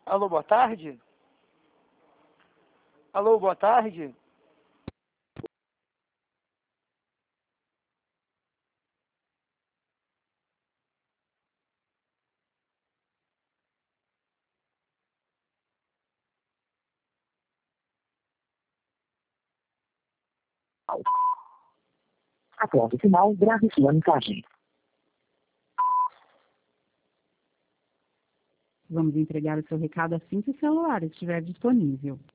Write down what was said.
Alô, boa tarde? Alô, boa tarde? Após o sinal, grave sua mensagem. Vamos entregar o seu recado assim que o celular estiver disponível.